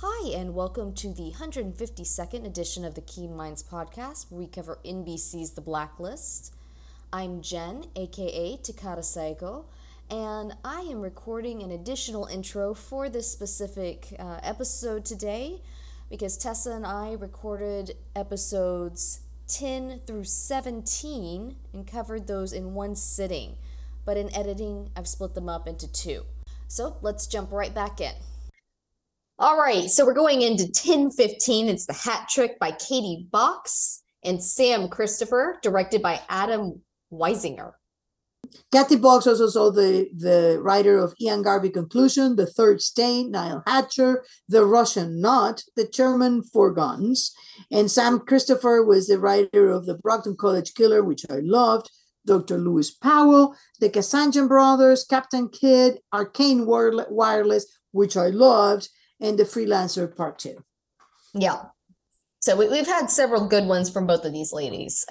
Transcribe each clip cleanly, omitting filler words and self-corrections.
Hi, and welcome to the 152nd edition of the Keen Minds podcast, where we cover NBC's The Blacklist. I'm Jen, aka Takara Saiko, and I am recording an additional intro for this specific episode today because Tessa and I recorded episodes 10 through 17 and covered those in one sitting. But in editing, I've split them up into two. So let's jump right back in. All right, so we're going into 10:15. It's The Hat Trick by Katie Box and Sam Christopher, directed by Adam Weisinger. Kathy Box was also the writer of Ian Garvey Conclusion, The Third Stain, Nile Hatcher, The Russian Knot, The German Four Guns. And Sam Christopher was the writer of The Brockton College Killer, which I loved, Dr. Lewis Powell, The Kasanjan Brothers, Captain Kidd, Arcane Wireless, which I loved, and The Freelancer Part 2. Yeah. So we've had several good ones from both of these ladies.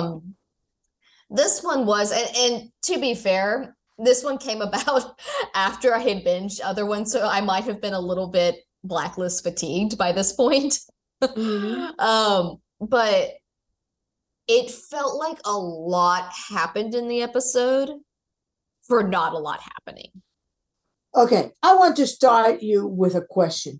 This one was, and to be fair, this one came about after I had binged other ones, so I might have been a little bit Blacklist fatigued by this point. Mm-hmm. But it felt like a lot happened in the episode for not a lot happening. Okay, I want to start you with a question.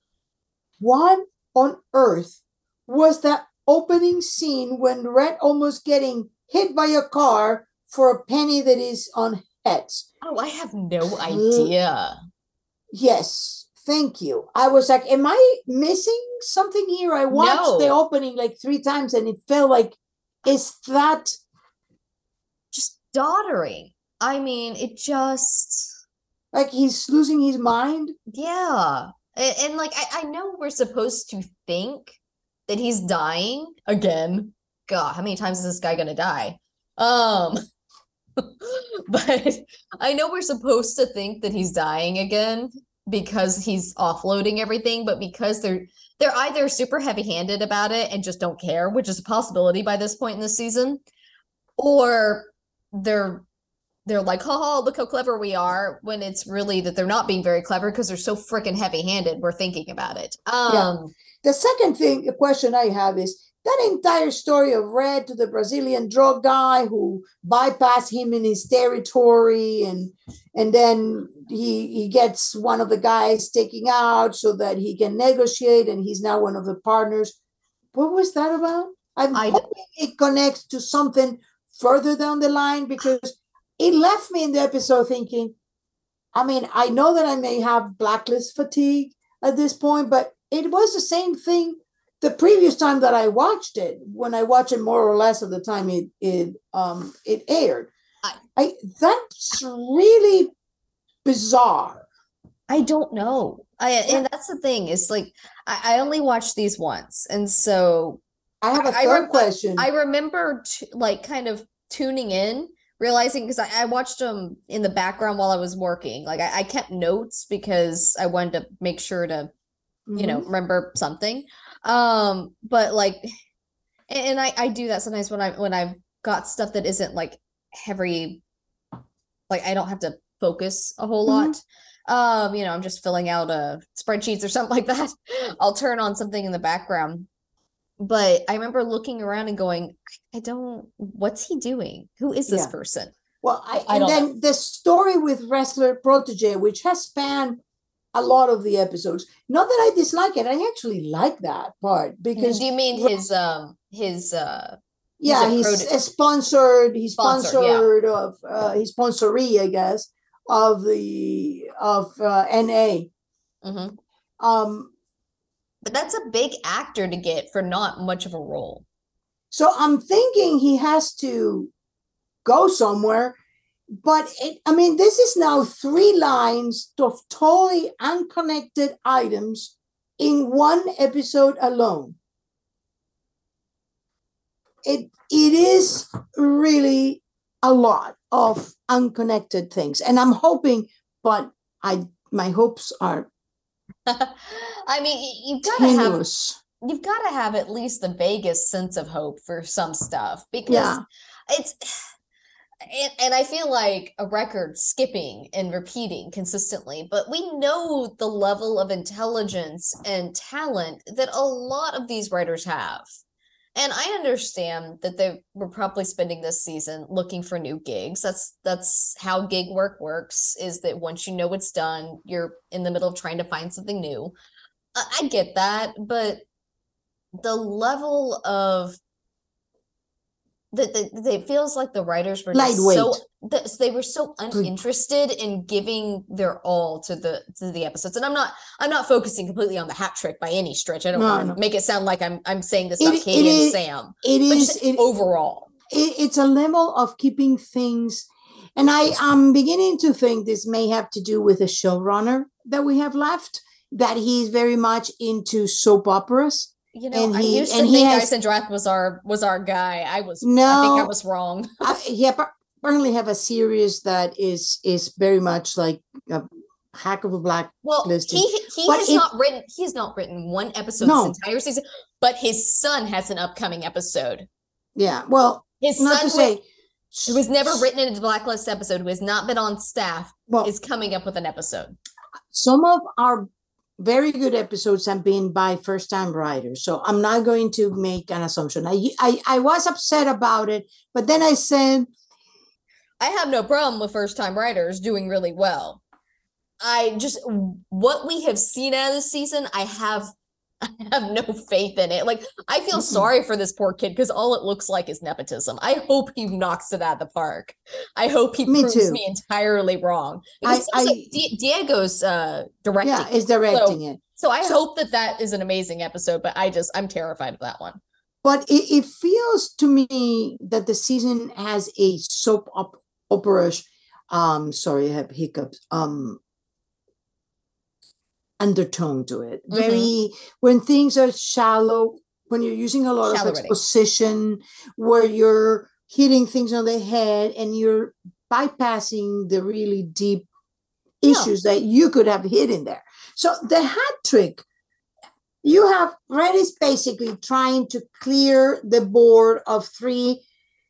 What on earth was that opening scene when Red almost getting hit by a car for a penny that is on heads? Oh, I have no idea. Yes, thank you. I was like, am I missing something here? I watched the opening like 3 times and it felt like, is that just doddering? I mean, it just... like he's losing his mind? Yeah. And like, I know we're supposed to think that he's dying again. God, how many times is this guy gonna die? But I know we're supposed to think that he's dying again because he's offloading everything, but because they're either super heavy-handed about it and just don't care, which is a possibility by this point in the season, or they're like, haha, look how clever we are, when it's really that they're not being very clever because they're so freaking heavy-handed. We're thinking about it. Yeah. The second question I have is that entire story of Red to the Brazilian drug guy who bypassed him in his territory, and then he gets one of the guys taking out so that he can negotiate, and he's now one of the partners. What was that about? I'm hoping it connects to something further down the line, because it left me in the episode thinking, I mean, I know that I may have Blacklist fatigue at this point, but it was the same thing the previous time that I watched it, when I watched it more or less of the time it aired. That's really bizarre. I don't know. And that's the thing, is like, I only watched these once, and so I have a third question. I remember like kind of tuning in, realizing, because I watched them in the background while I was working. Like I kept notes because I wanted to make sure to, you know, remember something. But like, and I do that sometimes when I've got stuff that isn't like heavy, like I don't have to focus a whole lot. You know, I'm just filling out spreadsheets or something like that. I'll turn on something in the background. But I remember looking around and going, what's he doing? Who is this person? Well, and then the story with Wrestler Protege, which has spanned a lot of the episodes. Not that I dislike it. I actually like that part, because... Do you mean his he's sponsored. He's sponsored of his sponsoree, I guess, of NA. But that's a big actor to get for not much of a role. So I'm thinking he has to go somewhere. But this is now 3 lines of totally unconnected items in one episode alone. It is really a lot of unconnected things, and I'm hoping, but my hopes are... I mean, you've got to have at least the vaguest sense of hope for some stuff, because and I feel like a record skipping and repeating consistently, but we know the level of intelligence and talent that a lot of these writers have. And I understand that they were probably spending this season looking for new gigs. That's how gig work works, is that once you know it's done, you're in the middle of trying to find something new. I get that, but the level of that it feels like the writers were just Lightweight. they were so uninterested in giving their all to the episodes. And I'm not focusing completely on the hat trick by any stretch. I don't want to make it sound like I'm saying this about Katie and Sam. It is overall. It's a level of keeping things, and I'm beginning to think this may have to do with the showrunner that we have left, that he's very much into soap operas. You know, I used to think Dyson Drath was our guy. I think I was wrong. He apparently have a series that is very much like a Hack of a Black List. He has not written one episode this entire season, but his son has an upcoming episode. Yeah, well, his son who has never written in a Blacklist episode, who has not been on staff, is coming up with an episode. Some of our very good episodes have been by first-time writers, so I'm not going to make an assumption. I was upset about it, but then I said, I have no problem with first-time writers doing really well. What we have seen out of this season, I have no faith in it. Like, I feel sorry for this poor kid, because all it looks like is nepotism. I hope he knocks it out of the park. I hope he proves me entirely wrong. Because Diego's directing. Yeah, is directing it. So I hope that is an amazing episode, but I'm terrified of that one. But it feels to me that the season has a soap opera. Sorry, I have hiccups. Undertone to it. Very, when things are shallow, when you're using a lot of exposition, where you're hitting things on the head and you're bypassing the really deep issues that you could have hit in there. So the hat trick, Red is basically trying to clear the board of three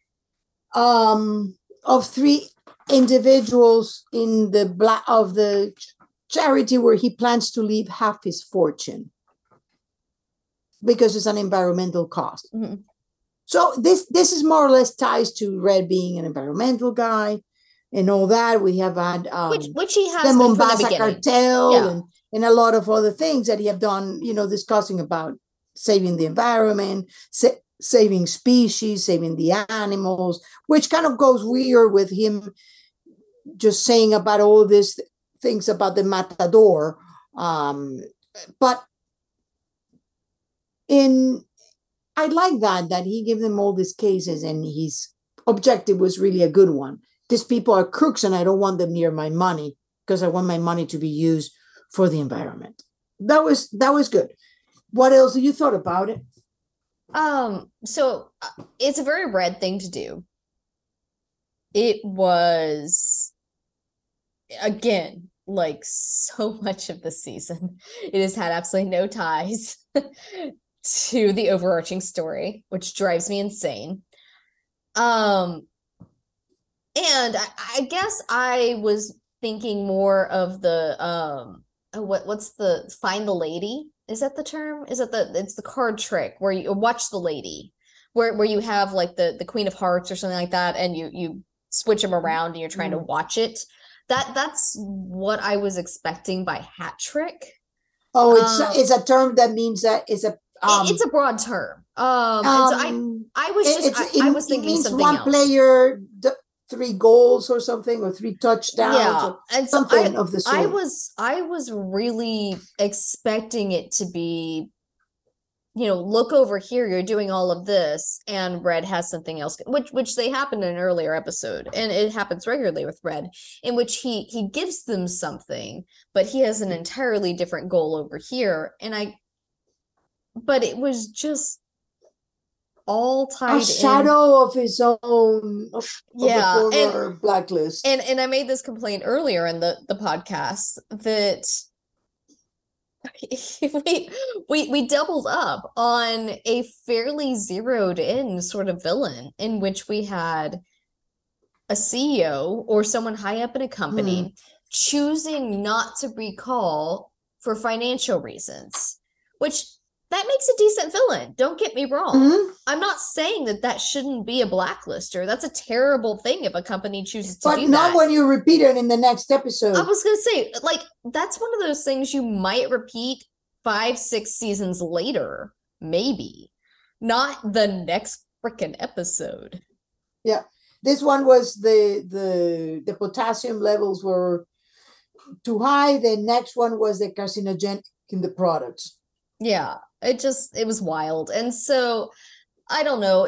individuals in the charity where he plans to leave half his fortune because it's an environmental cause. Mm-hmm. So this is more or less ties to Red being an environmental guy and all that. We have had which he has the Mombasa cartel and a lot of other things that he have done, discussing about saving the environment, saving species, saving the animals, which kind of goes weird with him just saying about all these things about the matador. But I like that he gave them all these cases, and his objective was really a good one. These people are crooks, and I don't want them near my money because I want my money to be used for the environment. That was good. What else you thought about it? So it's a very Red thing to do. It was, again, like so much of the season, it has had absolutely no ties to the overarching story, which drives me insane. And I guess I was thinking more of the what's the find the lady? Is that the term? It's the card trick where you watch the lady, where you have like the Queen of Hearts or something like that, and you switch them around and you're trying to watch it. That's what I was expecting by hat trick. Oh, it's a term that means that it's a it's a broad term. And so I was thinking means something one else. Player, 3 goals or something, or 3 touchdowns, or and something of the sort. I was really expecting it to be, look over here, you're doing all of this, and Red has something else, which they happened in an earlier episode, and it happens regularly with Red, in which he gives them something, but he has an entirely different goal over here, but it was just all tied a shadow of his own, and Blacklist. And I made this complaint earlier in the podcast that we doubled up on a fairly zeroed in sort of villain, in which we had a CEO or someone high up in a Hmm. company choosing not to recall for financial reasons, which that makes a decent villain. Don't get me wrong. Hmm. I'm not saying that that shouldn't be a blacklister. That's a terrible thing if a company chooses to But do not that. when you repeat it in the next I episode. was going to say, like, that's one of those things you might repeat 5, 6 seasons later, maybe, not the next freaking episode. Yeah. This one was the potassium levels were too high. The next one was the carcinogenic in the products. Yeah, it was wild. And so I don't know.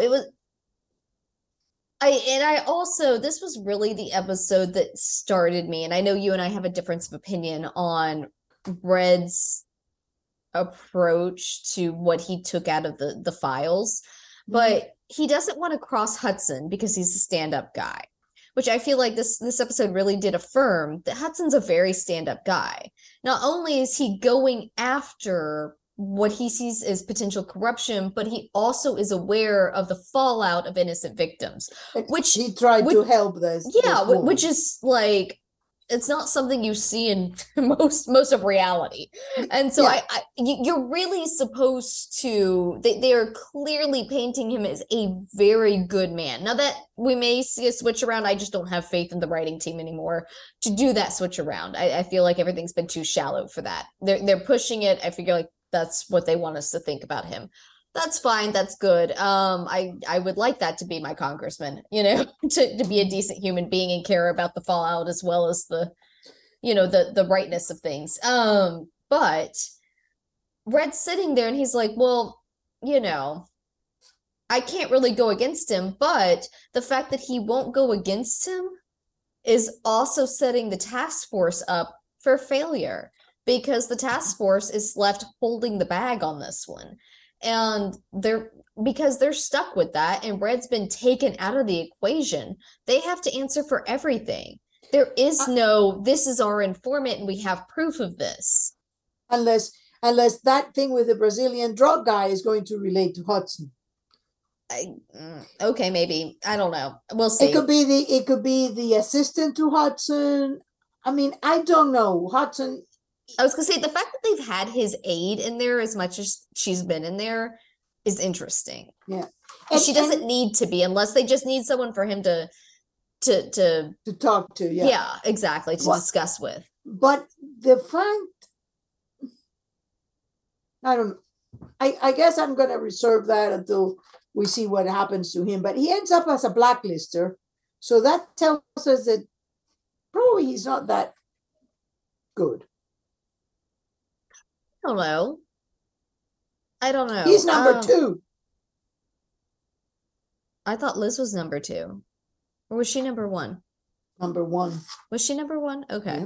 I also, this was really the episode that started me. And I know you and I have a difference of opinion on Red's approach to what he took out of the files, but he doesn't want to cross Hudson because he's a stand-up guy, which I feel like this episode really did affirm that Hudson's a very stand-up guy. Not only is he going after what he sees as potential corruption, but he also is aware of the fallout of innocent victims, which he tried to help this. Yeah, this which is like, it's not something you see in most of reality. And so Yeah. you're really supposed to, they are clearly painting him as a very good man. Now that we may see a switch around, I just don't have faith in the writing team anymore to do that switch around. I feel like everything's been too shallow for that. They're pushing it. I figure like that's what they want us to think about him. That's fine. That's good. I would like that to be my congressman, to be a decent human being and care about the fallout as well as the rightness of things. But Red's sitting there and he's like, well, I can't really go against him, but the fact that he won't go against him is also setting the task force up for failure because the task force is left holding the bag on this one. And because they're stuck with that and Red's been taken out of the equation, they have to answer for everything. There is no, this is our informant and we have proof of this. Unless that thing with the Brazilian drug guy is going to relate to Hudson. Okay, maybe. I don't know. We'll see. It could be the assistant to Hudson. I mean, I don't know. Hudson. I was gonna say the fact that they've had his aide in there as much as she's been in there is interesting. Yeah. She doesn't need to be unless they just need someone for him to talk to. Yeah. Yeah, exactly. To discuss with. But the fact, I don't know. I guess I'm gonna reserve that until we see what happens to him. But he ends up as a blacklister. So that tells us that probably he's not that good. I don't know. He's number 2. I thought Liz was number 2. Or was she number 1? Number 1. Was she number 1? Okay.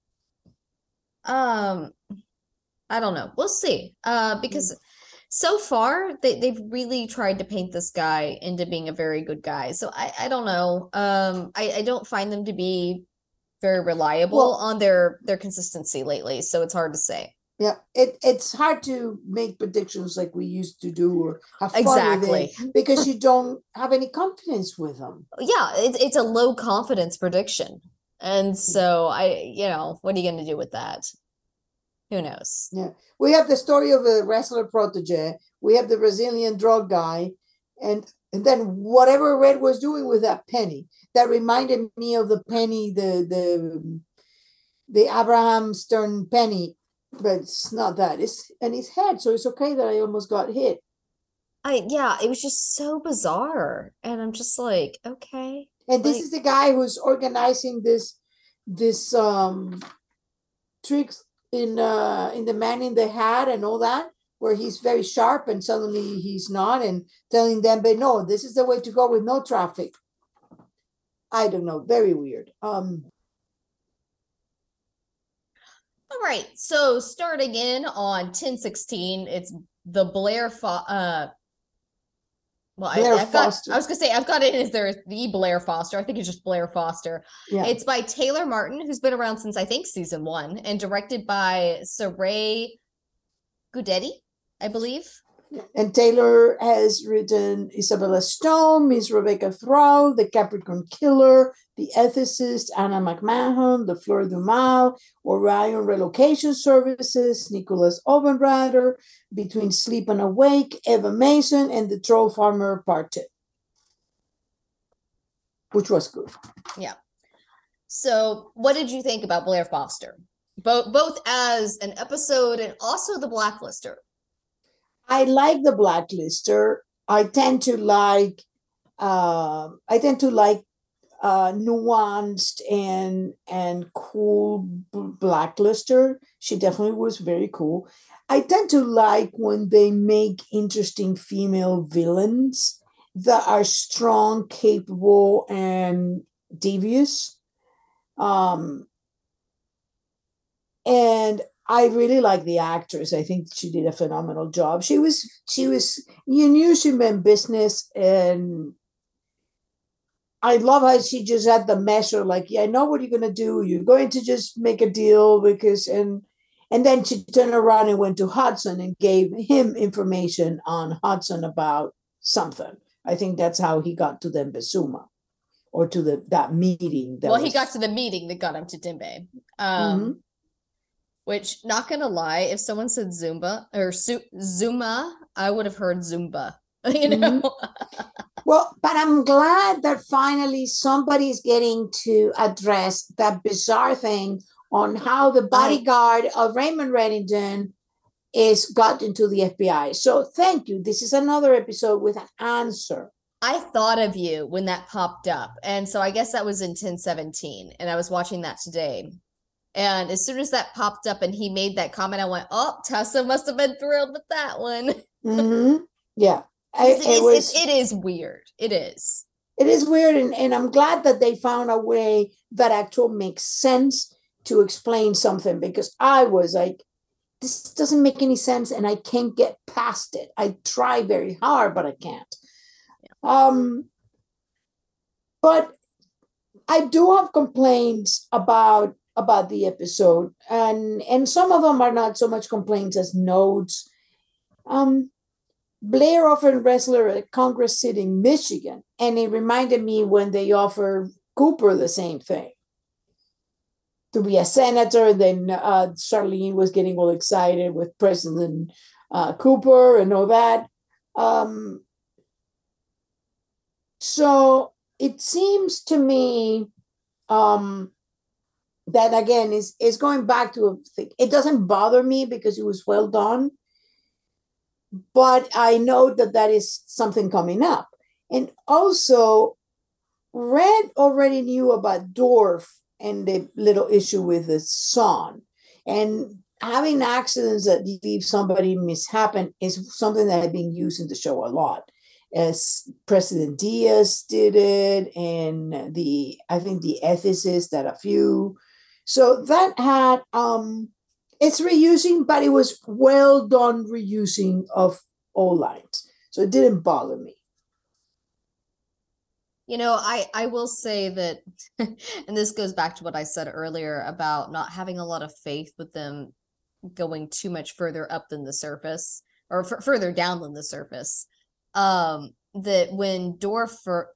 Yeah. I don't know. We'll see. Because so far they've really tried to paint this guy into being a very good guy. So I don't know. I don't find them to be very reliable on their consistency lately. So it's hard to say. Yeah, it's hard to make predictions like we used to do or have fun with it because you don't have any confidence with them. Yeah, it's a low confidence prediction. And so what are you going to do with that? Who knows? Yeah. We have the story of a wrestler protege. We have the Brazilian drug guy. And then whatever Red was doing with that penny, that reminded me of the penny, the Abraham Stern penny. But it's not that. It's in his head, so it's okay that I almost got hit. It was just so bizarre, and I'm just like, okay. And this is the guy who's organizing this tricks in the Man in the Hat and all that, where he's very sharp and suddenly he's not, and telling them, but no, this is the way to go with no traffic. I don't know, very weird. All right, so starting in on 10/16, it's the Blair Foster. I was gonna say I've got it as the Blair Foster. I think it's just Blair Foster. Yeah. It's by Taylor Martin, who's been around since I think season 1, and directed by Saray Gudedi, I believe. And Taylor has written Isabella Stone, Miss Rebecca Thrall, The Capricorn Killer, The Ethicist, Anna McMahon, The Fleur du Mal, Orion Relocation Services, Nicholas Obenrader, Between Sleep and Awake, Eva Mason, and The Troll Farmer Part 2, which was good. Yeah. So what did you think about Blair Foster? Both as an episode and also the Blacklister. I like the Blacklister. I tend to like nuanced and cool Blacklister. She definitely was very cool. I tend to like when they make interesting female villains that are strong, capable, and devious. And I really like the actress. I think she did a phenomenal job. She was, you knew she meant business, and I love how she just had the measure, like, yeah, I know what you're gonna do. You're going to just make a deal because and then she turned around and went to Hudson and gave him information on Hudson about something. I think that's how he got to the Mbesuma, or to that meeting. He got to the meeting that got him to Dembe. Which, not gonna lie, if someone said Zumba or Zuma, I would have heard Zumba. You know. Well, but I'm glad that finally somebody's getting to address that bizarre thing on how the bodyguard of Raymond Reddington is got into the FBI. So thank you. This is another episode with an answer. I thought of you when that popped up. And so I guess that was in 1017. And I was watching that today. And as soon as that popped up and he made that comment, I went, oh, Tessa must have been thrilled with that one. Yeah. It is weird. It is. It is weird. And I'm glad that they found a way that actually makes sense to explain something, because I was like, this doesn't make any sense and I can't get past it. I try very hard, but I can't. Yeah. But I do have complaints about the episode, and some of them are not so much complaints as notes. Blair offered wrestler at Congress seat in Michigan, and it reminded me when they offered Cooper the same thing, to be a senator. And then Charlene was getting all excited with President Cooper and all that. So it seems to me that, again, is going back to a thing. It doesn't bother me because it was well done, but I know that is something coming up. And also, Red already knew about Dorf and the little issue with the son. And having accidents that leave somebody mishappen is something that had been used in the show a lot. As President Diaz did it, and I think the ethicist that a few. So that had it's reusing, but it was well done reusing of all lines. So it didn't bother me. You know, I will say that, and this goes back to what I said earlier about not having a lot of faith with them going too much further up than the surface, or further down than the surface. That when Dorf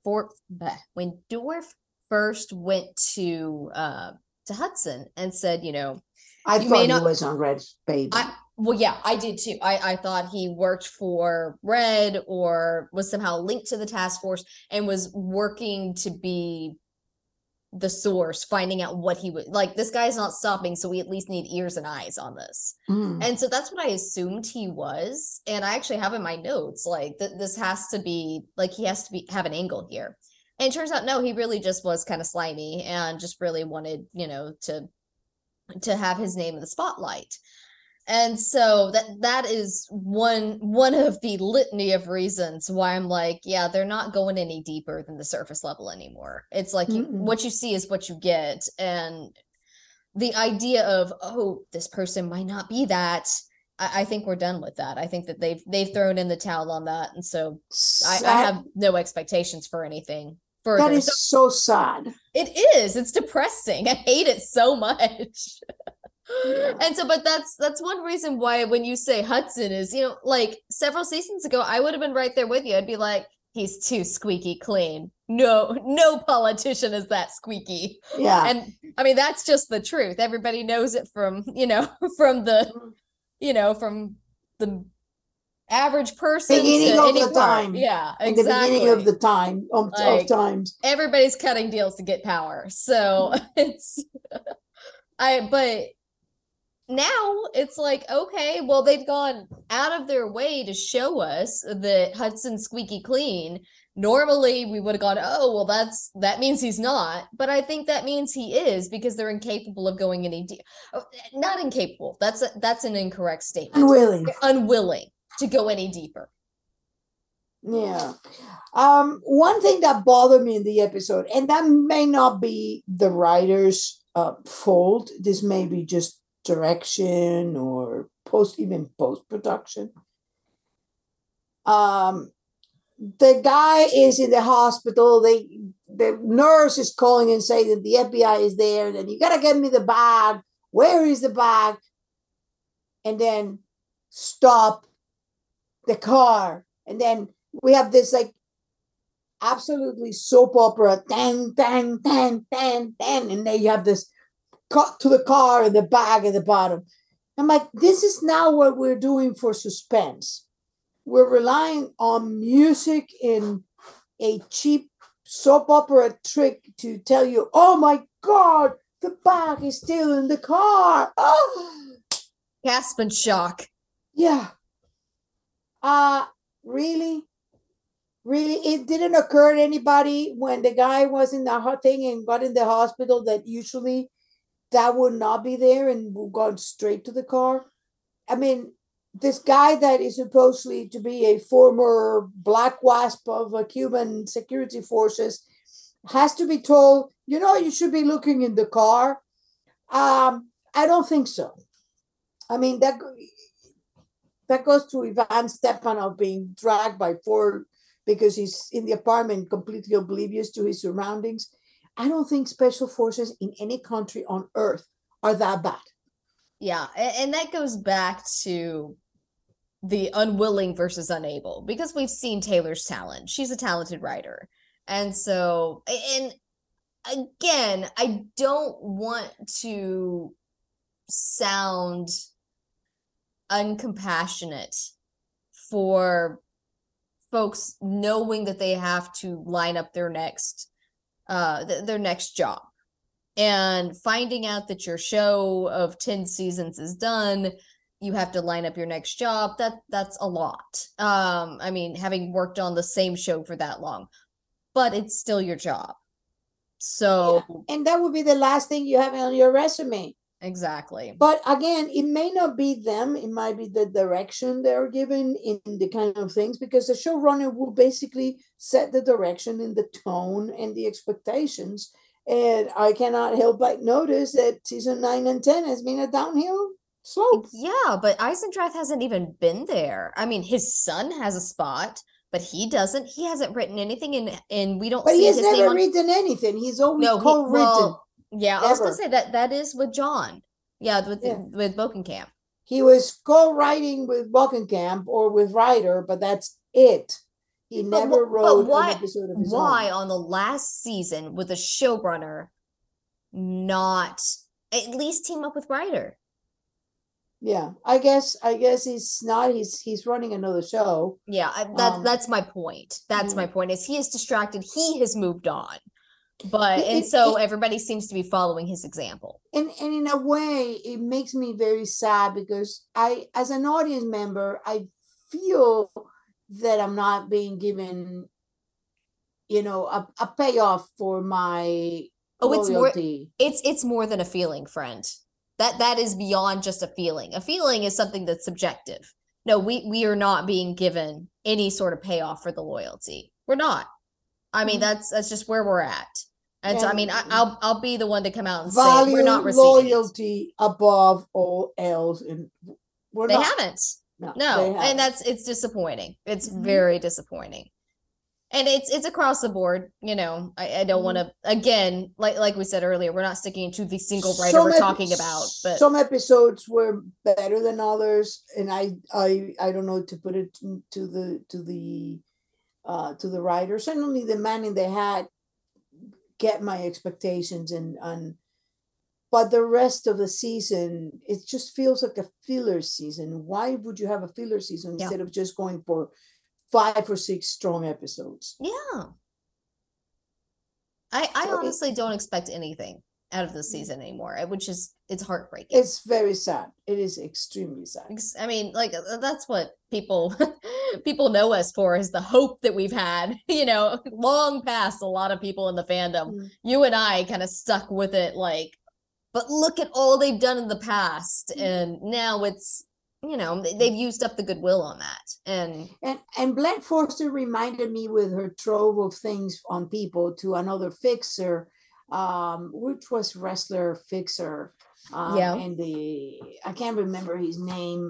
first went to Hudson and said, you know, I thought he was on Red's baby. Well, yeah, I did too. I thought he worked for Red or was somehow linked to the task force and was working to be the source, finding out what he would like. This guy's not stopping, so we at least need ears and eyes on this. And so that's what I assumed he was. And I actually have in my notes, like, this has to be, like, he has to have an angle here. And it turns out, no, he really just was kind of slimy and just really wanted, you know, to have his name in the spotlight. And so that is one of the litany of reasons why I'm like, yeah, they're not going any deeper than the surface level anymore. It's like what you see is what you get. And the idea of, oh, this person might not be that, I think we're done with that. I think that they've thrown in the towel on that. And so I have no expectations for anything further. That is so sad. It is. It's depressing. I hate it so much. Yeah. And so, but that's one reason why when you say Hudson is, like several seasons ago, I would have been right there with you. I'd be like, he's too squeaky clean. No politician is that squeaky. Yeah. And I mean, that's just the truth. Everybody knows it from, from the average person Beginning to of any the part. time. Yeah, And the beginning of exactly. the time of Like times. everybody's cutting deals to get power. So but now it's like, okay, well, they've gone out of their way to show us that Hudson's squeaky clean. Normally we would have gone, oh, well, that means he's not. But I think that means he is, because they're incapable of going any not incapable. That's an incorrect statement. Unwilling. They're unwilling to go any deeper. Yeah. One thing that bothered me in the episode, and that may not be the writer's fault, this may be just direction or post production. The guy is in the hospital. The nurse is calling and saying that the FBI is there. Then you gotta get me the bag. Where is the bag? And then stop the car. And then we have this like absolutely soap opera, dang, dang, dang, dang, dang, and then you have this cut to the car and the bag at the bottom. I'm like, this is now what we're doing for suspense. We're relying on music in a cheap soap opera trick to tell you, oh my God, the bag is still in the car. Oh, gasp and shock. Yeah. Really? Really? It didn't occur to anybody when the guy was in the thing and got in the hospital that usually that would not be there and would gone straight to the car. I mean, this guy that is supposedly to be a former black wasp of Cuban security forces has to be told, you should be looking in the car. I don't think so. I mean, that goes to Ivan Stepanov being dragged by four because he's in the apartment completely oblivious to his surroundings. I don't think special forces in any country on earth are that bad. Yeah, and that goes back to the unwilling versus unable, because we've seen Taylor's talent. She's a talented writer. And so, and again, I don't want to sound uncompassionate for folks knowing that they have to line up their next job, and finding out that your show of 10 seasons is done, you have to line up your next job. That's a lot. I mean, having worked on the same show for that long, but it's still your job. So yeah. And that would be the last thing you have on your resume. Exactly. But again, it may not be them. It might be the direction they're given in the kind of things, because the showrunner will basically set the direction and the tone and the expectations. And I cannot help but notice that season 9 and 10 has been a downhill slope. Yeah, but Eisendrath hasn't even been there. I mean, his son has a spot, but he doesn't. He hasn't written anything in we don't But see he has his never name on... written anything. He's always No, co-written. Yeah, never. I was gonna say that is with John. Yeah, with Bokenkamp. He was co-writing with Bokenkamp or with Ryder, but that's it. He never wrote an episode of his own. Why on the last season with a showrunner not at least team up with Ryder? Yeah, I guess he's not. He's running another show. Yeah, that's my point. That's my point. Is he is distracted? He has moved on. But so everybody seems to be following his example. And in a way, it makes me very sad, because I, as an audience member, I feel that I'm not being given, a payoff for my loyalty. It's more than a feeling, friend. That is beyond just a feeling. A feeling is something that's subjective. No, we are not being given any sort of payoff for the loyalty. We're not. I mean, that's just where we're at. And so, I mean, I'll be the one to come out and say we're not receiving loyalty above all else, and they haven't. No, and it's disappointing. It's very disappointing. And it's across the board, I don't want to, again, like we said earlier, we're not sticking to the single writer we're talking about, but some episodes were better than others, and I don't know to put it to the writer. Certainly, The Man in the Hat get my expectations, and but the rest of the season, it just feels like a filler season. Why would you have a filler season Yeah. instead of just going for 5 or 6 strong episodes? yeah. I So honestly don't expect anything out of this season anymore, which is it's heartbreaking. it's very sad. It is extremely sad. I mean, like that's what people people know us for, is the hope that we've had, long past a lot of people in the fandom. You and I kind of stuck with it, like, but look at all they've done in the past, and now it's they've used up the goodwill on that. And Black Forster reminded me with her trove of things on people to another fixer, which was wrestler fixer. And I can't remember his name.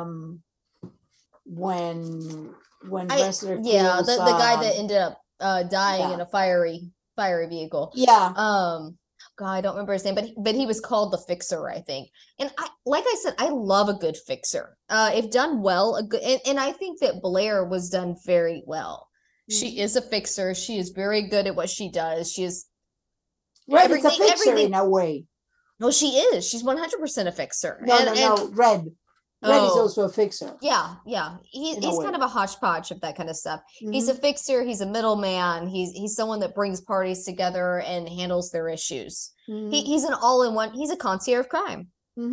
When wrestler kills, the guy that ended up dying in a fiery vehicle. God, I don't remember his name, but he was called the Fixer, I think. And like I said, I love a good fixer. If done well, a good, and I think that Blair was done very well. She is a fixer. She is very good at what she does. She is Red is a fixer in a way. No, she is. She's 100% a fixer. No. Red is also a fixer. Yeah. He's kind of a hodgepodge of that kind of stuff. He's a fixer. He's a middleman. He's someone that brings parties together and handles their issues. He's an all-in-one. He's a concierge of crime.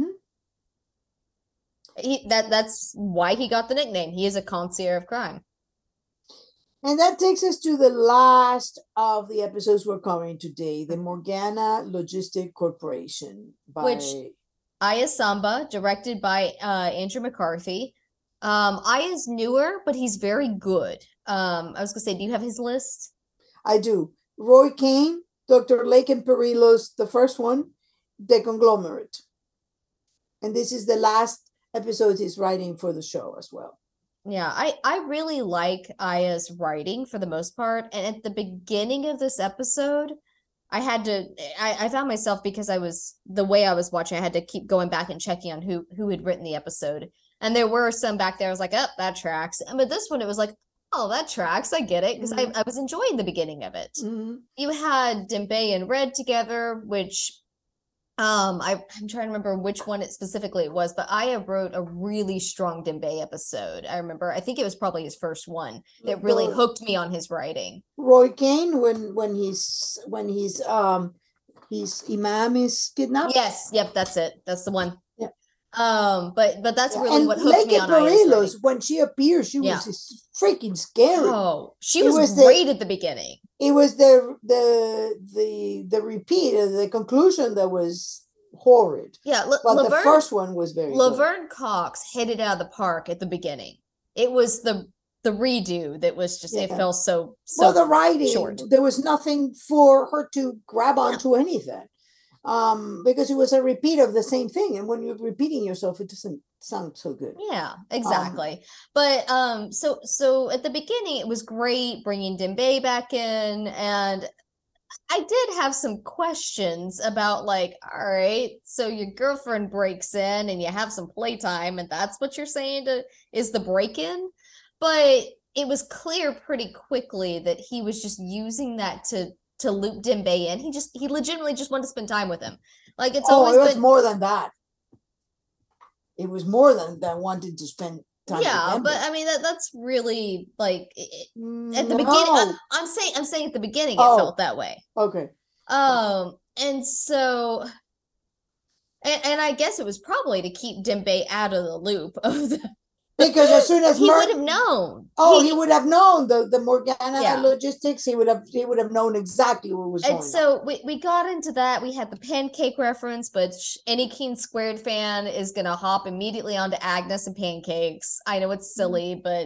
That's why he got the nickname. He is a concierge of crime. And that takes us to the last of the episodes we're covering today, the Morgana Logistic Corporation, which Aya Samba, directed by Andrew McCarthy. Aya's newer, but he's very good. I was gonna say, do you have his list? I do. Roy Kane, Dr. Lake and Perillos, the first one, The Conglomerate. And this is the last episode he's writing for the show as well. Yeah, I really like Aya's writing for the most part. And at the beginning of this episode, I found myself, because the way I was watching, I had to keep going back and checking on who had written the episode. And there were some back there, I was like, oh, that tracks. But this one, it was like, oh, that tracks. I get it. Because I was enjoying the beginning of it. You had Dembe and Red together, which I'm trying to remember which one specifically it was, but Aya wrote a really strong Dembe episode. I think it was probably his first one that really hooked me on his writing. Roy Kane, when his imam is kidnapped. Yes, yep, that's it. That's the one. Yeah. But that's really what hooked me on Aya's. When she appeared, she was freaking scary. Oh, she was great at the beginning. It was the repeat, the conclusion that was horrid. Yeah, but the first one was very Laverne Cox hit it out of the park at the beginning. It was the redo that was just, it fell so well, the writing short. There was nothing for her to grab onto anything, because it was a repeat of the same thing, and when you're repeating yourself, it doesn't sound so good. Yeah, exactly. But so at the beginning, it was great bringing Dembe back in, and I did have some questions about, like, all right, so your girlfriend breaks in and you have some playtime, and that's what you're saying is the break-in? But it was clear pretty quickly that he was just using that to loop Dembe in. He legitimately just wanted to spend time with him. Like, it's always it was more than that. It was more than wanting to spend time. Yeah, but I mean that's really, like, at the beginning. I'm saying at the beginning it felt that way. Okay. And so, and I guess it was probably to keep Dembe out of the loop of the. Because as soon as he would have known. He would have known the Morgana logistics. He would have known exactly what was going on. And so we got into that. We had the pancake reference, but any Keen Squared fan is gonna hop immediately onto Agnes and pancakes. I know it's silly, but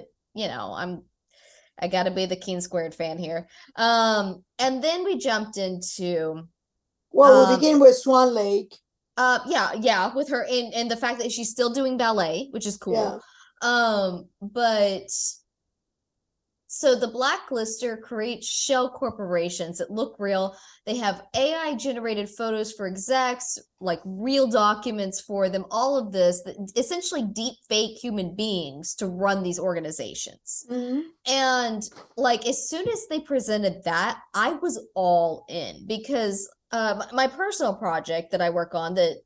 I gotta be the Keen Squared fan here. And then we jumped into. Well, we begin with Swan Lake. Yeah, with her and the fact that she's still doing ballet, which is cool. Yeah. But So the Blacklister creates shell corporations that look real. They have AI generated photos for execs, like real documents for them, all of this, essentially deep fake human beings to run these organizations. Mm-hmm. And like as soon as they presented that, I was all in because my personal project that I work on that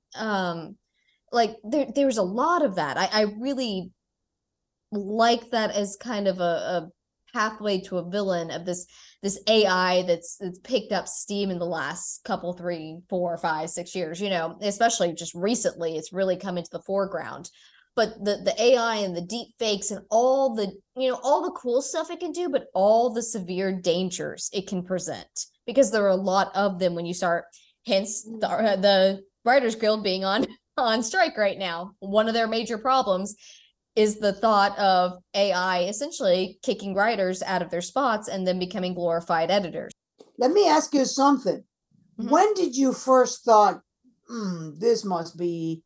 like there's a lot of that. I really like that as kind of a pathway to a villain of this AI that's picked up steam in the last couple, 3, 4, 5, 6 years, you know, especially just recently, it's really come into the foreground. But the AI and the deep fakes and all the, you know, all the cool stuff it can do, but all the severe dangers it can present because there are a lot of them when you start, hence the Writers Guild being on strike right now. One of their major problems is the thought of AI essentially kicking writers out of their spots and then becoming glorified editors. Let me ask you something. Mhm. When did you first thought, this must be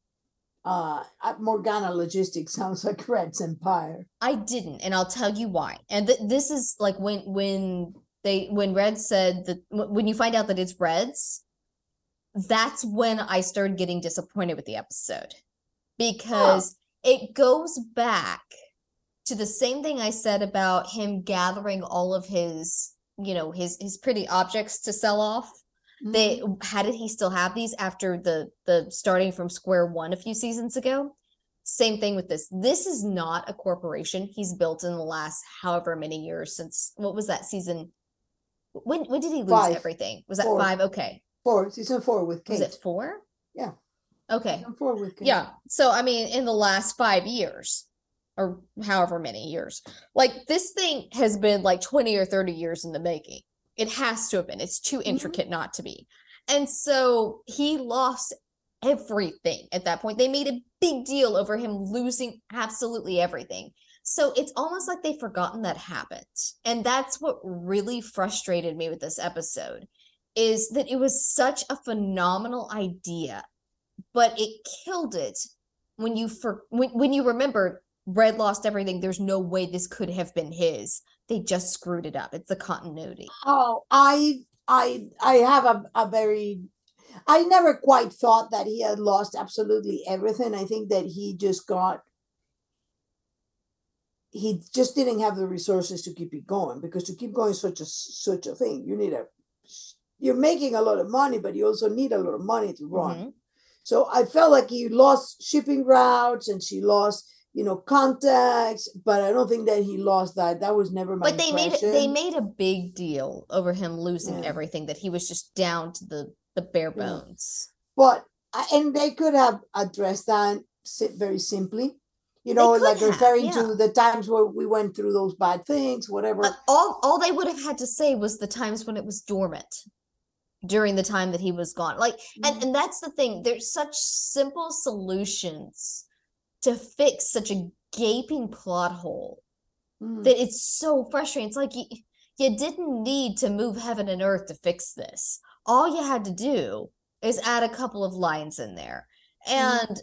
Morgana Logistics sounds like Red's Empire? I didn't, and I'll tell you why. And this is like when Red said that when you find out that it's Red's, that's when I started getting disappointed with the episode because it goes back to the same thing I said about him gathering all of his, you know, his pretty objects to sell off. They how did he still have these after the starting from square one a few seasons ago? Same thing with this. This is not a corporation he's built in the last however many years since what was that season? When did he lose 5. everything? Was that 4. 5? Okay. 4, season 4 with Kate. Was it 4? Yeah. Okay. Season 4 with Kate. Yeah. So I mean, in the last 5 years, or however many years, like this thing has been like 20 or 30 years in the making. It has to have been. It's too intricate not to be. And so he lost everything at that point. They made a big deal over him losing absolutely everything. So it's almost like they've forgotten that happened. And that's what really frustrated me with this episode is that it was such a phenomenal idea, but it killed it when you remember Red lost everything. There's no way this could have been his. They just screwed it up. It's the continuity. Oh, I have a very I never quite thought that he had lost absolutely everything. I think that he just didn't have the resources to keep it going, because to keep going such a thing, you're making a lot of money, but you also need a lot of money to run. Mm-hmm. So I felt like he lost shipping routes and she lost, contacts, but I don't think that he lost that. That was never my impression. They made a big deal over him losing everything, that he was just down to the bare bones. But and they could have addressed that very simply, like referring to the times where we went through those bad things, whatever. All they would have had to say was the times when it was dormant during the time that he was gone. Like, and that's the thing. There's such simple solutions to fix such a gaping plot hole that it's so frustrating. It's like you didn't need to move heaven and earth to fix this. All you had to do is add a couple of lines in there. And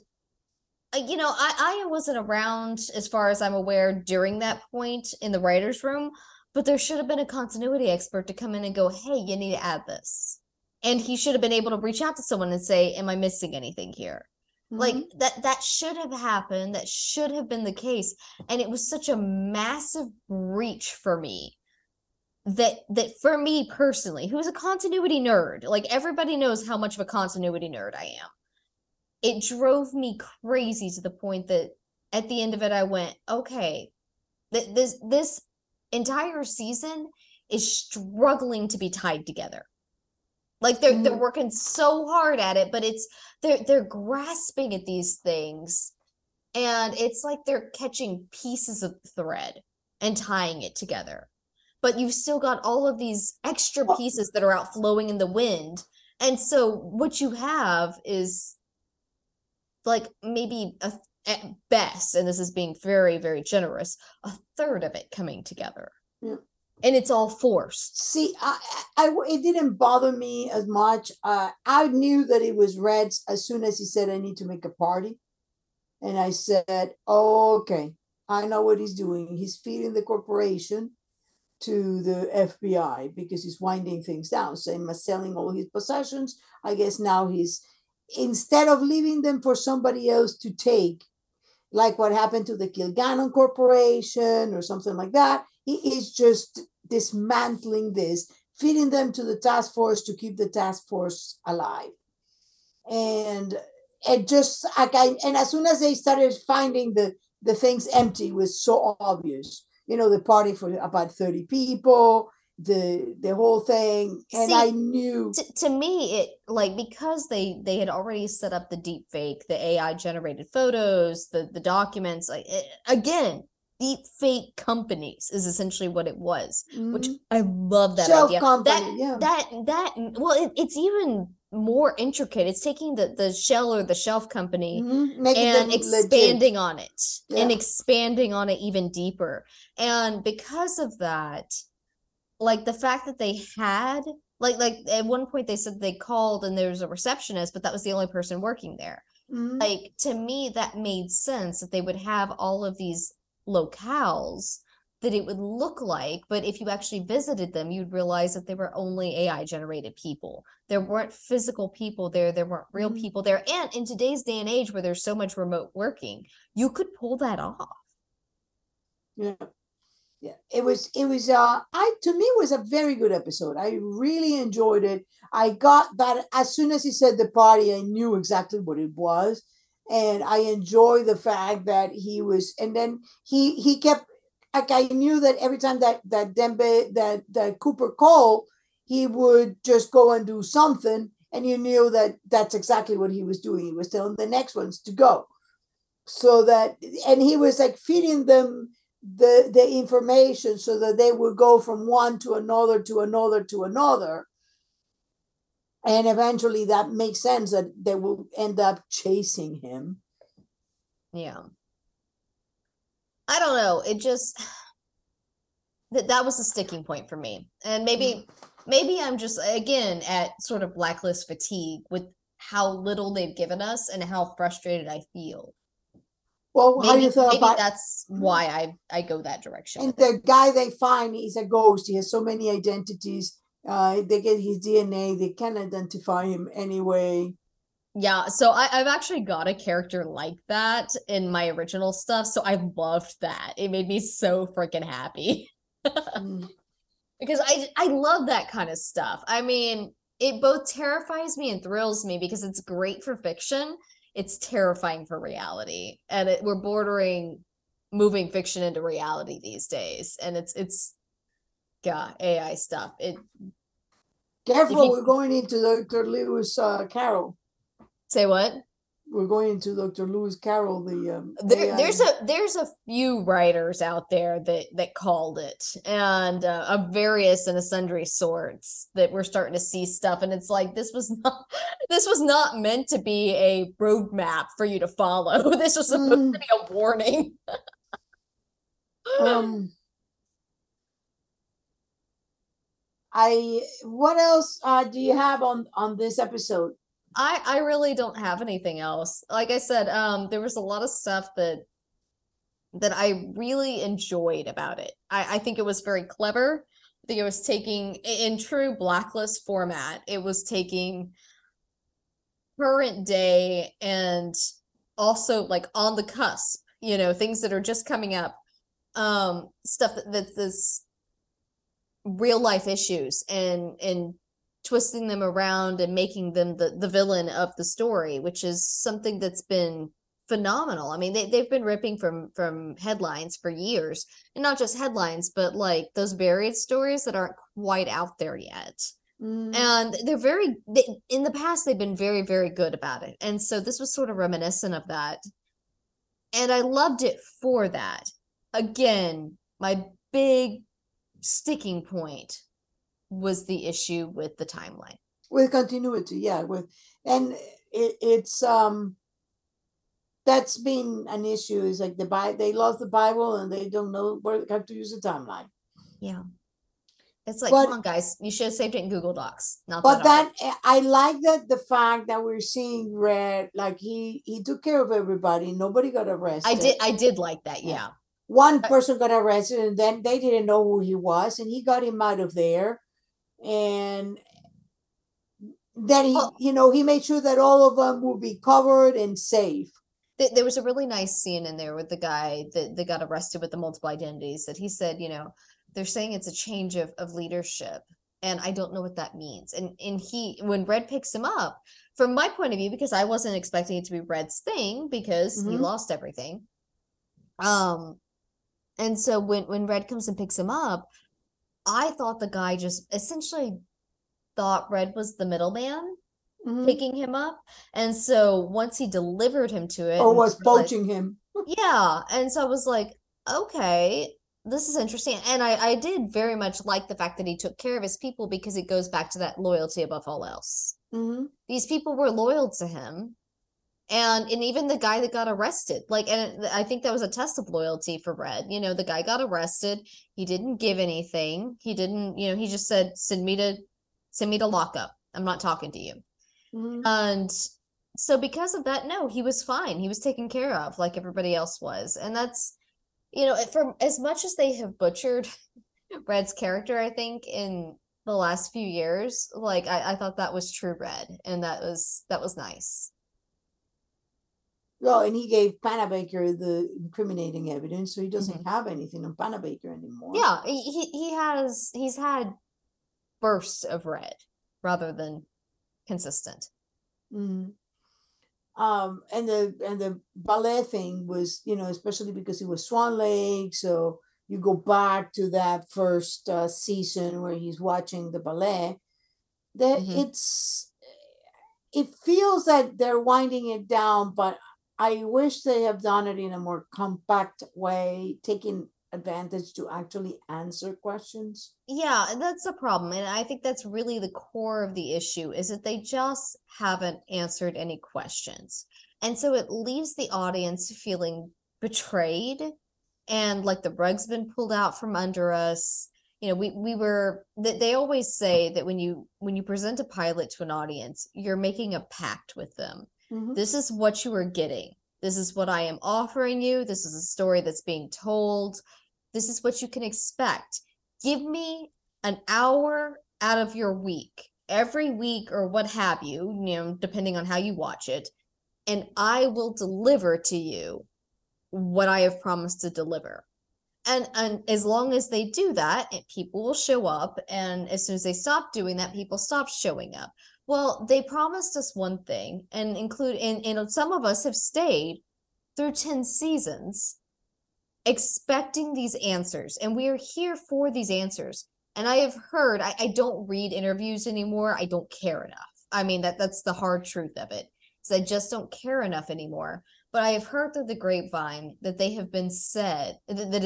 I wasn't around, as far as I'm aware, during that point in the writer's room, but there should have been a continuity expert to come in and go, hey, you need to add this. And he should have been able to reach out to someone and say, am I missing anything here? Like that should have happened. That should have been the case. And it was such a massive breach for me that for me personally, who's a continuity nerd, like everybody knows how much of a continuity nerd I am. It drove me crazy to the point that at the end of it, I went, okay, this entire season is struggling to be tied together. Like they're working so hard at it, but they're grasping at these things, and it's like they're catching pieces of thread and tying it together. But you've still got all of these extra pieces that are out flowing in the wind. And so what you have is like maybe at best, and this is being very, very generous, a third of it coming together. Yeah. And it's all forced. See, it didn't bother me as much. I knew that it was Red's as soon as he said, I need to make a party. And I said, oh, okay, I know what he's doing. He's feeding the corporation. to the FBI because he's winding things down, saying selling all his possessions. I guess now he's, instead of leaving them for somebody else to take, like what happened to the Kilgannon Corporation or something like that, he is just dismantling this, feeding them to the task force to keep the task force alive. And it just, and as soon as they started finding the things empty, was so obvious. The party for about 30 people, the whole thing. And See, I knew. To me, it, like, because they had already set up the deep fake, the AI generated photos, the documents, like, again, deep fake companies is essentially what it was, which I love that Shelf idea. company, yeah. Well, it's even more intricate. It's taking the shell or the shelf company Making and them expanding legit. on it Yeah. and expanding on it even deeper. And because of that, like, the fact that they had, like at one point they said they called and there was a receptionist, but that was the only person working there. Like, to me, that made sense that they would have all of these locales that it would look like, but if you actually visited them, you'd realize that they were only AI generated people. There weren't physical people there. There weren't real people there. And in today's day and age where there's so much remote working, you could pull that off. Yeah. Yeah, it was to me it was a very good episode. I really enjoyed it. I got that as soon as he said the party, I knew exactly what it was. And I enjoy the fact that he was, and then he kept, like, I knew that every time that that Cooper called, he would just go and do something, and you knew that that's exactly what he was doing. He was telling the next ones to go. So that, and he was like feeding them the information so that they would go from one to another to another to another, and eventually that makes sense that they will end up chasing him. Yeah, I don't know, it just, that was a sticking point for me. And maybe I'm just, again, at sort of Blacklist fatigue with how little they've given us and how frustrated I feel. Well, how you thought maybe about that's why I go that direction. And the guy they find is a ghost. He has so many identities. They get his DNA. They can't identify him anyway. Yeah, so I've actually got a character like that in my original stuff, so I loved that. It made me so freaking happy. Because I love that kind of stuff. I mean, it both terrifies me and thrills me because it's great for fiction. It's terrifying for reality. And we're bordering moving fiction into reality these days. And it's yeah, AI stuff. Careful, we're going into Dr. Lewis Carroll. Say what? We're going into Dr. Lewis Carroll. There's a few writers out there that called it, and of various and sundry sorts, that we're starting to see stuff, and it's like, this was not meant to be a roadmap for you to follow. This was supposed to be a warning. What else do you have on this episode? I really don't have anything else. Like I said, there was a lot of stuff that I really enjoyed about it. I think it was very clever. I think it was taking, in true Blacklist format, it was taking current day and also like on the cusp, things that are just coming up, stuff that's this real life issues and twisting them around and making them the villain of the story, which is something that's been phenomenal. I mean, they've been ripping from headlines for years, and not just headlines, but like those buried stories that aren't quite out there yet. And in the past, they've been very, very good about it. And so this was sort of reminiscent of that. And I loved it for that. Again, my big sticking point was the issue with the timeline, with continuity. Yeah, it's that's been an issue. Is like they love the Bible and they don't know how to use the timeline. Yeah, it's like, come on, guys, you should have saved it in Google Docs. I like that the fact that we're seeing Red, like he took care of everybody. Nobody got arrested. I did like that. Yeah. one person got arrested, and then they didn't know who he was, and he got him out of there. And then Well, he made sure that all of them would be covered and safe. there was a really nice scene in there with the guy that got arrested with the multiple identities that he said, they're saying it's a change of leadership, and I don't know what that means. And he, when Red picks him up, from my point of view, because I wasn't expecting it to be Red's thing because he lost everything. And so when Red comes and picks him up, I thought the guy just essentially thought Red was the middleman picking him up. And so once he delivered him to it, or was poaching him. Yeah. And so I was like, okay, this is interesting. And I did very much like the fact that he took care of his people, because it goes back to that loyalty above all else. These people were loyal to him. And even the guy that got arrested, and I think that was a test of loyalty for Red. The guy got arrested. He didn't give anything. He didn't, he just said, send me to lockup. I'm not talking to you. And so because of that, no, he was fine. He was taken care of like everybody else was. And that's, for as much as they have butchered Red's character, I think in the last few years, I thought that was true Red, and that was nice. Well, and he gave Panabaker the incriminating evidence, so he doesn't have anything on Panabaker anymore. Yeah, he's had bursts of Red rather than consistent. And the ballet thing was, especially because it was Swan Lake, so you go back to that first season where he's watching the ballet, that it feels that they're winding it down, but I wish they have done it in a more compact way, taking advantage to actually answer questions. Yeah, that's the problem. And I think that's really the core of the issue, is that they just haven't answered any questions. And so it leaves the audience feeling betrayed, and like the rug's been pulled out from under us. They always say that when you present a pilot to an audience, you're making a pact with them. This is what you are getting. This is what I am offering you. This is a story that's being told. This is what you can expect. Give me an hour out of your week, every week or what have you, depending on how you watch it, and I will deliver to you what I have promised to deliver. And as long as they do that, people will show up. And as soon as they stop doing that, people stop showing up. Well, they promised us one thing, and some of us have stayed through 10 seasons expecting these answers, and we are here for these answers. And I have heard, I don't read interviews anymore. I don't care enough. I mean, that's the hard truth of it. So I just don't care enough anymore. But I have heard through the grapevine that it's been said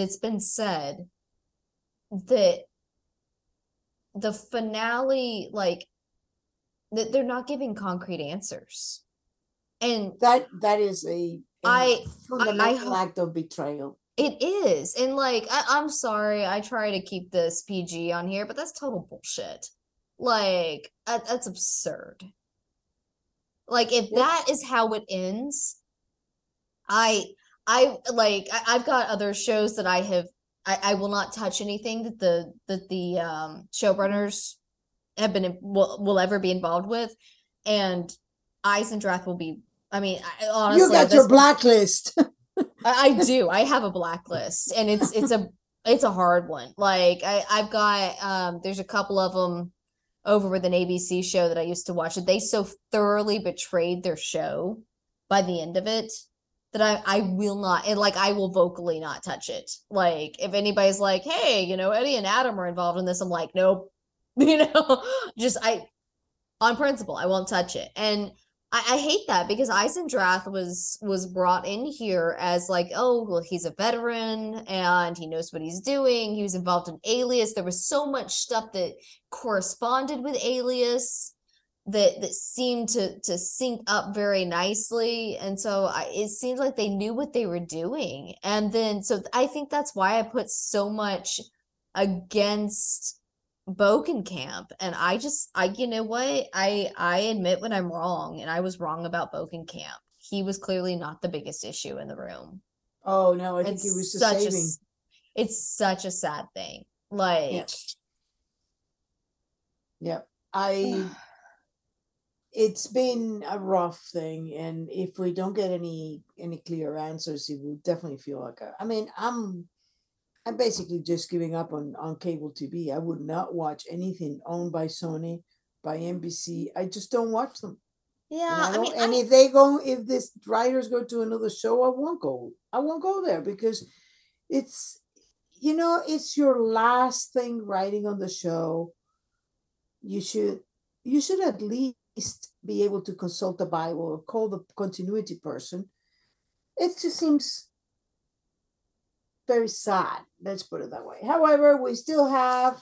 that the finale, that they're not giving concrete answers. And that is a fundamental act of betrayal. It is. And I'm sorry, I try to keep this PG on here, but that's total bullshit. That's absurd. If that is how it ends, I've got other shows that I will not touch anything that the showrunners have will ever be involved with. And Eisendrath will be, I mean, honestly, you got your blacklist. I do. I have a blacklist, and it's a hard one. I've got there's a couple of them over with an ABC show that I used to watch. They so thoroughly betrayed their show by the end of it that I will not, and I will vocally not touch it. If anybody's like, hey, Eddie and Adam are involved in this, I'm like, nope. Just on principle, I won't touch it. And I hate that, because Eisendrath was brought in here as oh, well, he's a veteran and he knows what he's doing. He was involved in Alias. There was so much stuff that corresponded with Alias that seemed to sync up very nicely. And so it seems like they knew what they were doing. And then, so I think that's why I put so much against Bokenkamp. And you know what? I admit when I'm wrong, and I was wrong about Bokenkamp. He was clearly not the biggest issue in the room. Oh no, I think it was the saving. It's such a sad thing. Yeah. Like, Yeah. It's been a rough thing, and if we don't get any clear answers, it will definitely feel like I mean, I'm basically just giving up on cable TV. I would not watch anything owned by Sony, by NBC. I just don't watch them. And yeah, I I mean, don't, and if this writers go to another show, I won't go. I won't go there because it's, it's your last thing writing on the show. You should, you should at least be able to consult the Bible or call the continuity person. It just seems very sad. Let's put it that way. However, we still have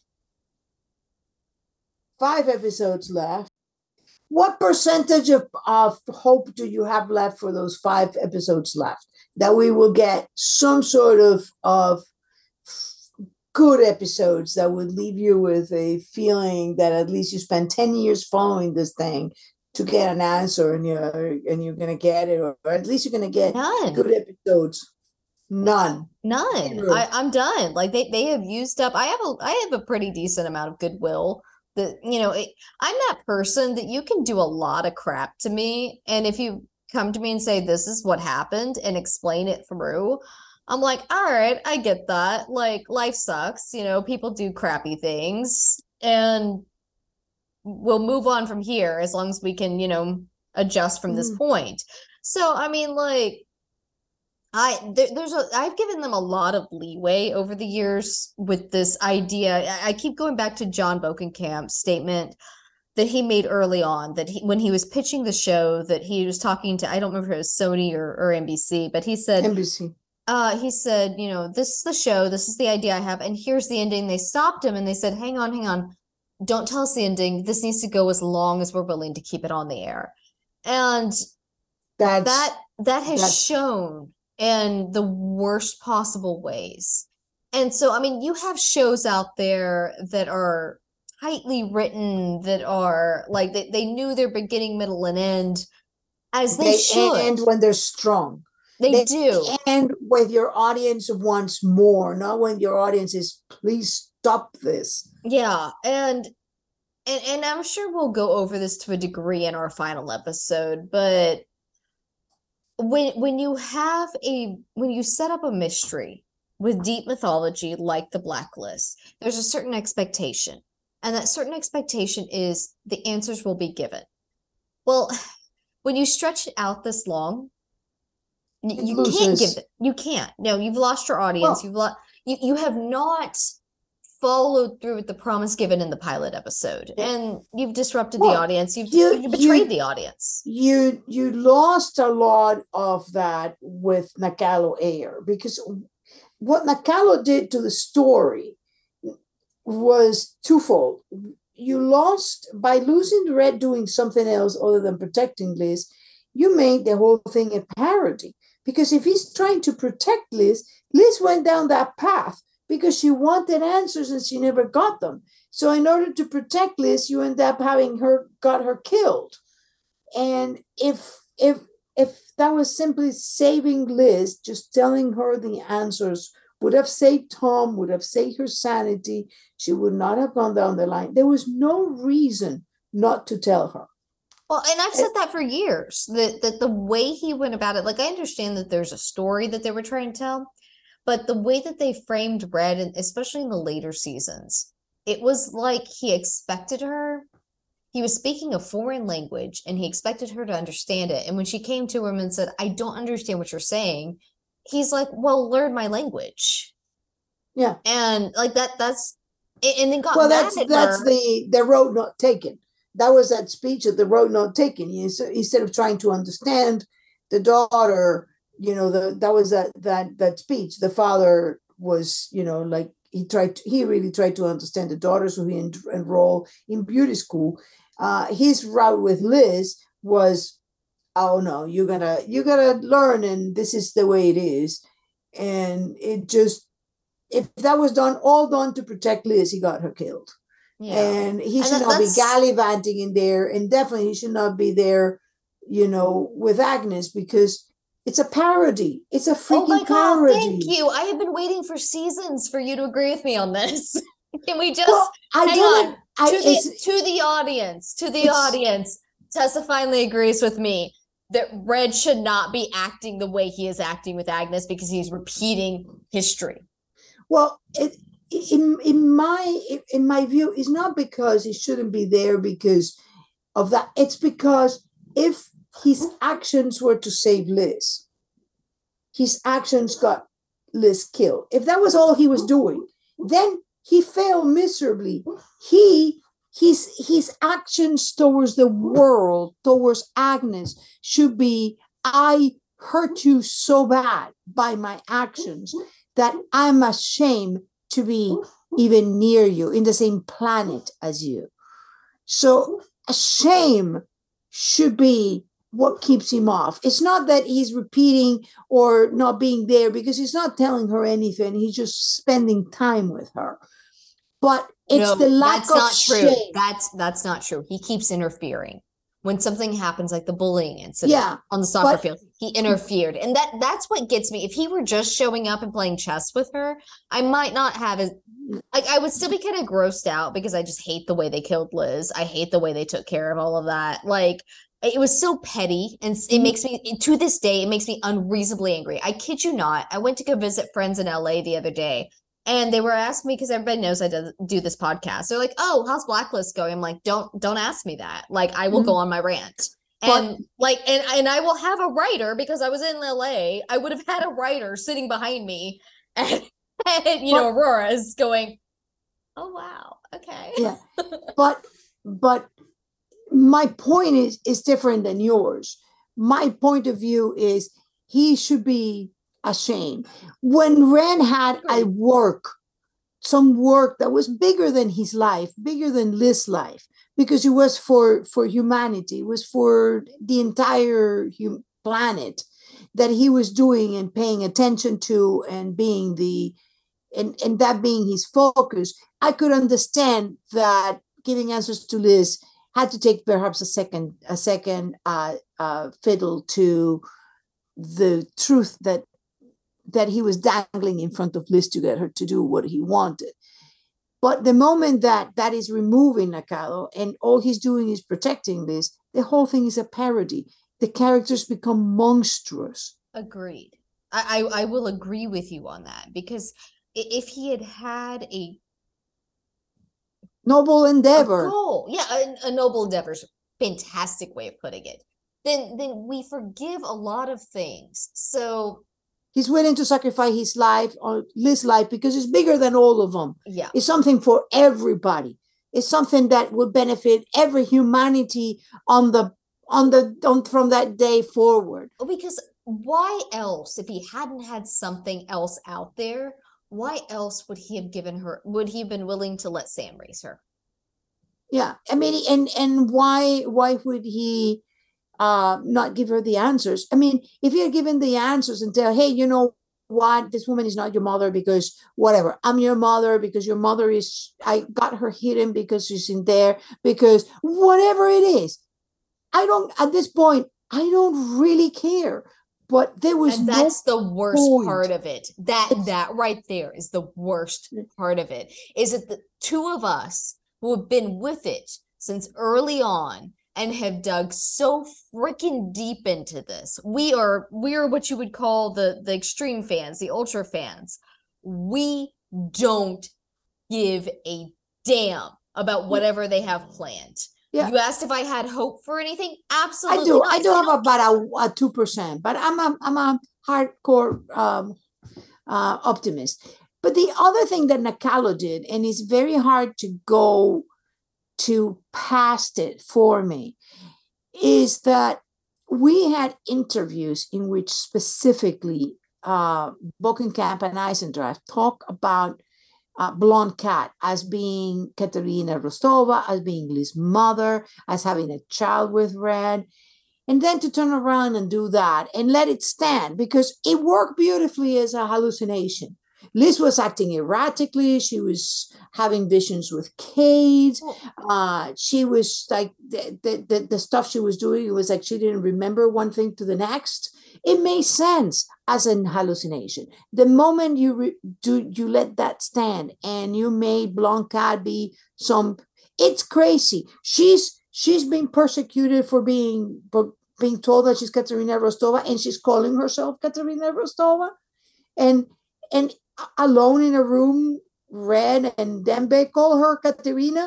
5 episodes left. What percentage of hope do you have left for those 5 episodes left? That we will get some sort of good episodes that would leave you with a feeling that at least you spent 10 years following this thing to get an answer, and you're gonna get it, or at least you're gonna get none. good episodes. None. None. Zero. I'm done. Like they have used up. I have a pretty decent amount of goodwill. That I'm that person that you can do a lot of crap to me, and if you come to me and say this is what happened and explain it through, I'm like, all right, I get that. Like life sucks. People do crappy things, and we'll move on from here as long as we can, adjust from this point. So I mean, like. I've given them a lot of leeway over the years with this idea. I keep going back to John Bokenkamp's statement that he made early on, that when he was pitching the show, that he was talking to, I don't remember if it was Sony or NBC, but he said NBC. This is the show, this is the idea I have, and here's the ending. They stopped him and they said, hang on, don't tell us the ending. This needs to go as long as we're willing to keep it on the air. And that has shown in the worst possible ways. And so, I mean, you have shows out there that are tightly written, that are like they knew their beginning, middle, and end, as they should. And when they're strong. They do. And when your audience wants more, not when your audience is, please stop this. Yeah. And I'm sure we'll go over this to a degree in our final episode, but when you set up a mystery with deep mythology like the Blacklist, there's a certain expectation, and that certain expectation is the answers will be given. Well, when you stretch it out this long, you can't. No, you've lost your audience. You have not followed through with the promise given in the pilot episode, and you've disrupted the audience. You've betrayed the audience. You lost a lot of that with Nakalo Air, because what Nakalo did to the story was twofold. You lost by losing Red doing something else other than protecting Liz. You made the whole thing a parody, because if he's trying to protect Liz went down that path because she wanted answers and she never got them. So in order to protect Liz, you end up having got her killed. And if that was simply saving Liz, just telling her the answers would have saved Tom, would have saved her sanity. She would not have gone down the line. There was no reason not to tell her. Well, and I've said that for years, that the way he went about it, like I understand that there's a story that they were trying to tell, but the way that they framed Red, and especially in the later seasons, it was like he expected her. He was speaking a foreign language and he expected her to understand it. And when she came to him and said, I don't understand what you're saying, he's like, well, learn my language. Yeah. And like that's and then got that's the road not taken. That was that speech of the road not taken. Instead of trying to understand the daughter, that was that speech. The father was, like he really tried to understand the daughter, so he enrolled in beauty school. His route with Liz was, oh no, you gotta learn, and this is the way it is. And it just, if that was all done to protect Liz, he got her killed. Yeah. And he should not be gallivanting in there, and definitely he should not be there, with Agnes, because It's a parody. It's a Oh my freaking God, thank parody. you. I have been waiting for seasons for you to agree with me on this. Can we just Well, I hang don't. on I to the it's audience? Tessa finally agrees with me that Red should not be acting the way he is acting with Agnes because he's repeating history. well, in my view, it's not because he shouldn't be there because of that. It's because if his actions were to save Liz, his actions got Liz killed. If that was all he was doing, then he failed miserably. His actions towards the world, towards Agnes, should be, I hurt you so bad by my actions that I'm ashamed to be even near you, in the same planet as you. So a shame should be what keeps him off. It's not that he's repeating or not being there, because he's not telling her anything. He's just spending time with her. But it's the No, lack that's of not true. shame. That's not true. He keeps interfering. When something happens, like the bullying incident Yeah, on the soccer but field, he interfered. And that's what gets me. If he were just showing up and playing chess with her, I might not have as like I would still be kind of grossed out because I just hate the way they killed Liz. I hate the way they took care of all of that. Like it was so petty, and it makes me, to this day, it makes me unreasonably angry. I kid you not. I went to go visit friends in LA the other day, and they were asking me, because everybody knows I do this podcast. They're like, "Oh, how's Blacklist going?" I'm like, "Don't ask me that. Like, I will go on my rant." but And like, and I will have a writer, because I was in LA. I would have had a writer sitting behind me, and Aurora's going, "Oh wow, okay." yeah, but my point is different than yours. My point of view is he should be ashamed. When Ren had some work that was bigger than his life, bigger than Liz's life, because it was for humanity, it was for the entire planet that he was doing and paying attention to, and being and that being his focus. I could understand that giving answers to Liz had to take perhaps a second fiddle to the truth that he was dangling in front of Liz to get her to do what he wanted. But the moment that is removing Nakano, and all he's doing is protecting Liz, the whole thing is a parody. The characters become monstrous. Agreed. I will agree with you on that, because if he had a noble endeavor, goal, yeah, a noble endeavor's fantastic way of putting it, then we forgive a lot of things. So he's willing to sacrifice his life or Liz's life because it's bigger than all of them. Yeah, it's something for everybody. It's something that would benefit every humanity from that day forward. Because why else, if he hadn't had something else out there, why else would he have given her? Would he have been willing to let Sam raise her? Yeah, I mean, and why would he not give her the answers? I mean, if he had given the answers and tell, hey, you know what, this woman is not your mother because whatever, I'm your mother because your mother is, I got her hidden because she's in there, because whatever it is, at this point, I don't really care. But there was, and that's no the worst point. part of it. That right there is the worst part of it. Is that the two of us who have been with it since early on and have dug so freaking deep into this. We're what you would call the extreme fans, the ultra fans. We don't give a damn about whatever they have planned. Yeah. You asked if I had hope for anything? Absolutely. I do. Not. I do have about a 2%, but I'm a hardcore optimist. But the other thing that Nakalo did, and it's very hard to go to past it for me, is that we had interviews in which specifically Bokenkamp and Eisendrath talk about Blonde Cat as being Katerina Rostova, as being Liz's mother, as having a child with Red, and then to turn around and do that and let it stand, because it worked beautifully as a hallucination. Liz was acting erratically. She was having visions with Kate. She was like the stuff she was doing. It was like she didn't remember one thing to the next. It made sense as an hallucination. The moment you let that stand and you made Blanca be some, it's crazy. She's been persecuted for being told that she's Katerina Rostova, and she's calling herself Katerina Rostova, and alone in a room, Red and Dembe call her Katerina.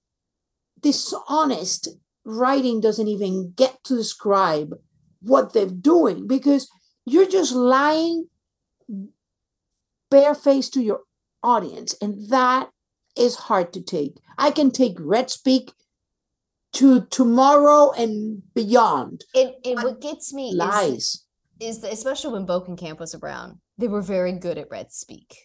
Dishonest writing doesn't even get to describe what they're doing, because you're just lying barefaced to your audience, and that is hard to take. I can take Red speak to tomorrow and beyond. And what gets me lies is that, especially when Bokenkamp was around, they were very good at Red speak.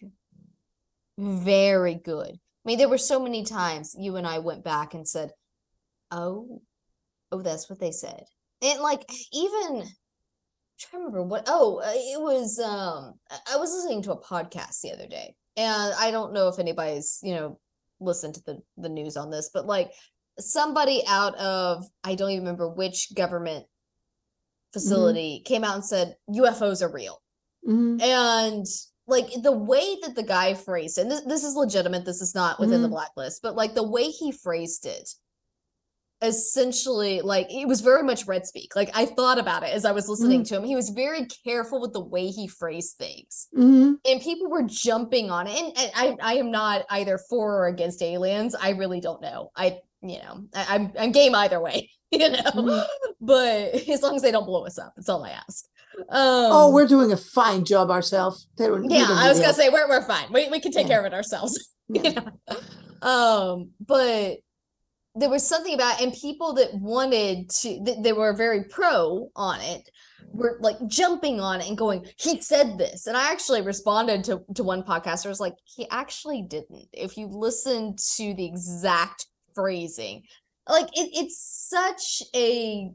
Very good. I mean, there were so many times you and I went back and said, oh, that's what they said. And like, even, I'm trying to remember what, it was, I was listening to a podcast the other day, and I don't know if anybody's, listened to the news on this, but like, somebody out of, I don't even remember which government facility, came out and said UFOs are real. And like, the way that the guy phrased it, and this is legitimate, this is not within the blacklist, but like the way he phrased it, essentially, like, it was very much Red speak. Like, I thought about it as I was listening to him. He was very careful with the way he phrased things, and people were jumping on it. And I am not either for or against aliens. I really don't know. I'm game either way, but as long as they don't blow us up, that's all I ask. We're doing a fine job ourselves. I was gonna say we're fine. We can take care of it ourselves. But there was something about, and people that wanted to, they were very pro on it, were like jumping on it and going, he said this. And I actually responded to one podcaster, was like, he actually didn't. If you listen to the exact phrasing, like, it's such a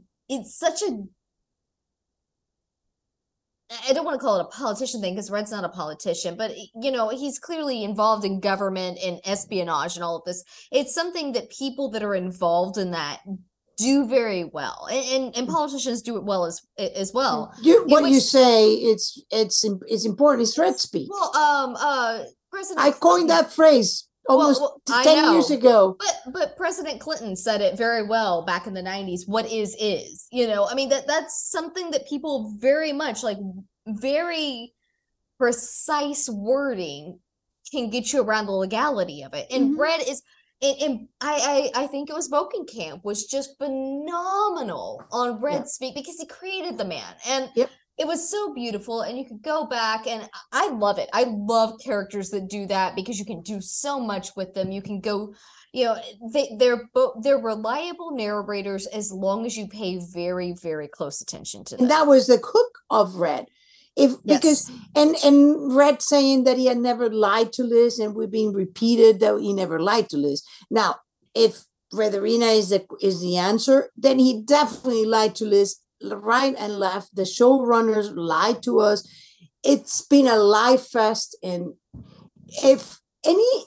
I don't want to call it a politician thing, because Red's not a politician, but he's clearly involved in government and espionage and all of this. It's something that people that are involved in that do very well, and politicians do it well as well. You say it's important. It's Red speak. Well, President, I coined that phrase almost 10 years ago. But President Clinton said it very well back in the 90s. What is. I mean, that's something that people very much, like, very precise wording can get you around the legality of it. And Red is, and I think it was Bokenkamp was just phenomenal on Red speak, because he created the man. And it was so beautiful, and you could go back, and I love it. I love characters that do that, because you can do so much with them. You can go, they're reliable narrators as long as you pay very, very close attention to them. And that was the hook of Red. Because Red saying that he had never lied to Liz, and we're being repeated that he never lied to Liz. Now, if Redderina is the answer, then he definitely lied to Liz right and left. The showrunners lied to us. It's been a lie fest, and if any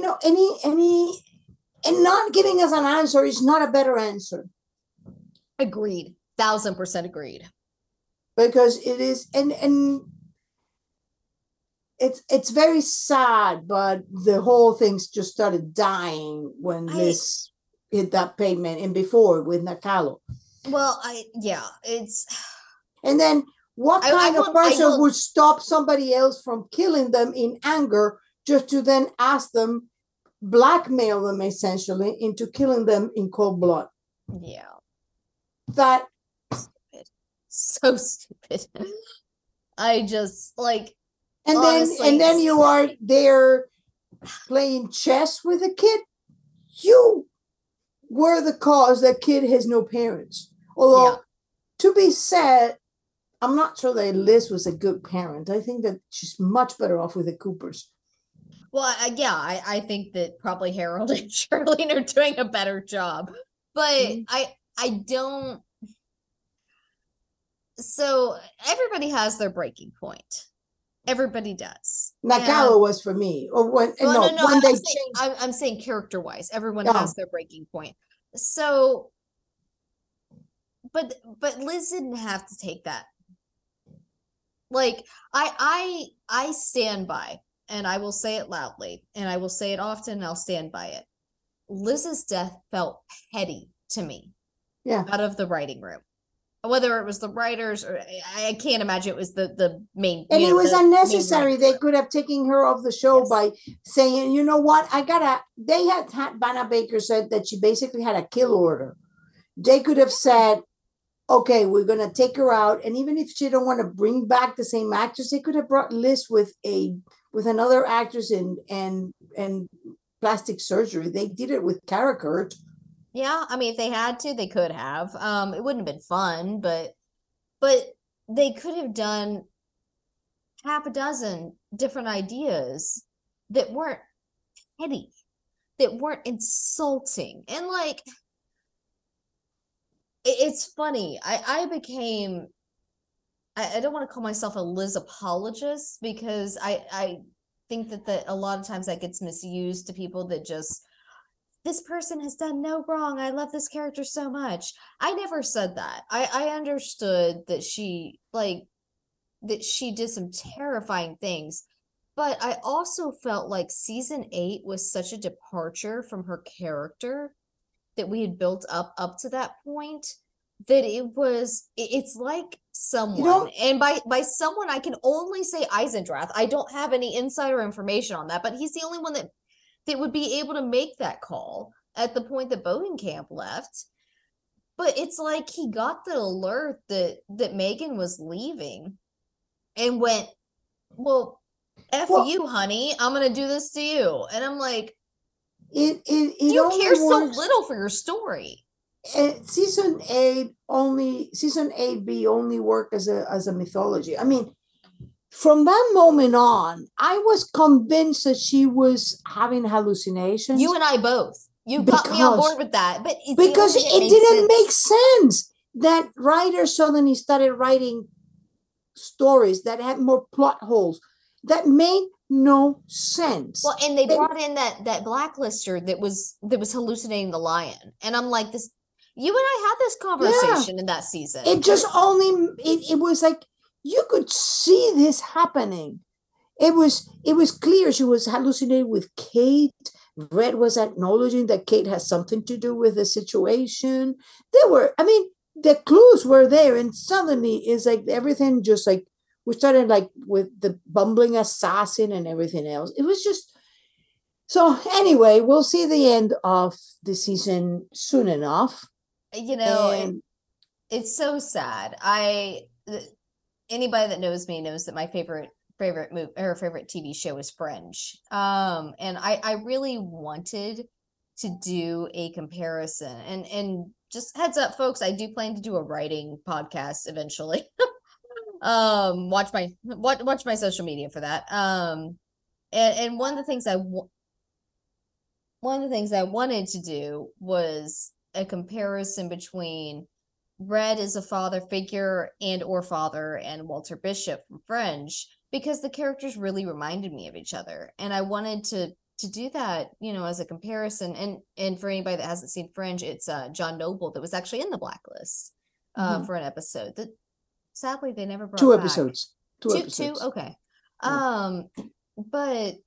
and not giving us an answer is not a better answer. Agreed. 1000% agreed. Because it is, and it's very sad, but the whole thing just started dying when Liz hit that pavement, and before with Nakalo. Well, it's. And then what kind of person would stop somebody else from killing them in anger, just to then ask them, blackmail them essentially into killing them in cold blood? Yeah. That. So stupid. I just, like, and then you are there playing chess with a kid. You were the cause that kid has no parents. Although, to be said, I'm not sure that Liz was a good parent. I think that she's much better off with the Coopers. Well, I think that probably Harold and Charlene are doing a better job. But I don't. So everybody has their breaking point. Everybody does. Nakao was for me, or when Well, no, when they changed. I'm saying character wise, everyone Oh, has their breaking point. So, but Liz didn't have to take that. Like I stand by, and I will say it loudly, and I will say it often, and I'll stand by it. Liz's death felt petty to me yeah. out of the writing room. Whether it was the writers or I can't imagine it was the main. And it was the unnecessary. They could have taken her off the show Yes. by saying, you know what, they had Vanna Baker said that she basically had a kill order. They could have said, okay, we're going to take her out. And even if she don't want to bring back the same actress, they could have brought Liz with another actress and plastic surgery. They did it with Cara Kurt. Yeah, I mean, if they had to, they could have. It wouldn't have been fun, but they could have done half a dozen different ideas that weren't petty, that weren't insulting. And like it's funny. I became I don't want to call myself a Liz apologist because I think that a lot of times that gets misused to people that just this person has done no wrong. I love this character so much. I never said that. I understood that she did some terrifying things, but I also felt like season 8 was such a departure from her character that we had built up to that point that it's like someone, and by someone I can only say Eisendrath. I don't have any insider information on that, but he's the only one that would be able to make that call at the point that Bodenkamp left. But it's like he got the alert that Megan was leaving and went, well, you, honey, I'm going to do this to you. And I'm like, you care so little for your story. Season 8B only worked as a mythology. I mean, from that moment on, I was convinced that she was having hallucinations. You and I both. You got me on board with that, but because it didn't make sense that writers suddenly started writing stories that had more plot holes that made no sense. Well, and they brought in that blacklister that was hallucinating the lion, and I'm like, this. You and I had this conversation in that season. It just it was like you could see this happening. It was clear she was hallucinating with Kate. Red was acknowledging that Kate has something to do with the situation. The clues were there, and suddenly it's like everything just like we started like with the bumbling assassin and everything else. It was just so. Anyway, we'll see the end of the season soon enough. It's so sad. Anybody that knows me knows that my favorite movie or favorite TV show is Fringe. And I really wanted to do a comparison, and just heads up, folks, I do plan to do a writing podcast eventually. Watch my social media for that. And one of the things I wanted to do was a comparison between Red as a father figure and Walter Bishop from Fringe, because the characters really reminded me of each other, and I wanted to do that, as a comparison. And for anybody that hasn't seen Fringe, it's John Noble that was actually in the blacklist for an episode that sadly they never brought two back. episodes. Two, okay. Yeah. But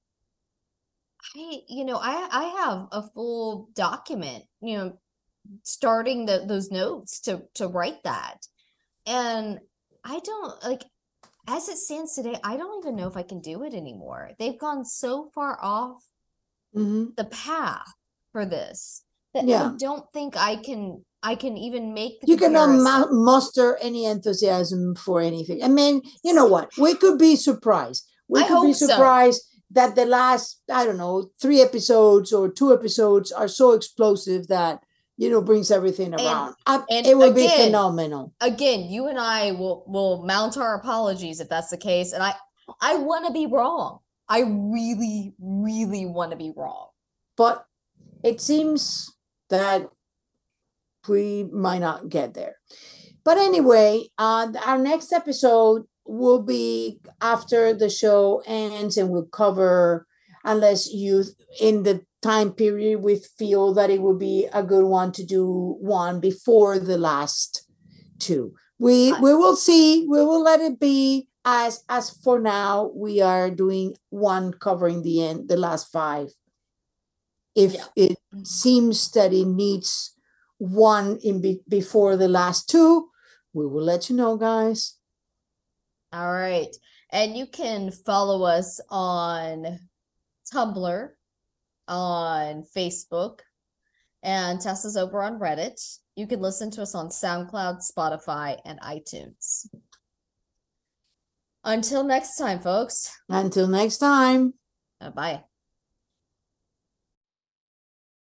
I have a full document, starting those notes to write that, and I don't like, as it stands today, I don't even know if I can do it anymore. They've gone so far off the path for this that I don't think I can even make the you cannot muster any enthusiasm for anything. I mean, you know what, we could be surprised that the last, I don't know, 3 episodes or 2 episodes are so explosive that brings everything around. And it will be phenomenal. Again, you and I will mount our apologies if that's the case. And I want to be wrong. I really, really want to be wrong. But it seems that we might not get there. But anyway, our next episode will be after the show ends, and we'll cover, unless you in the time period we feel that it would be a good one to do one before the last two. We will see. We will let it be as for now. We are doing one covering the last five. If it seems that it needs one before the last two, we will let you know, guys. All right. And you can follow us on Tumblr, on Facebook, and Tessa's over on Reddit. You can listen to us on SoundCloud, Spotify, and iTunes. Until next time, folks. Until next time. Bye-bye.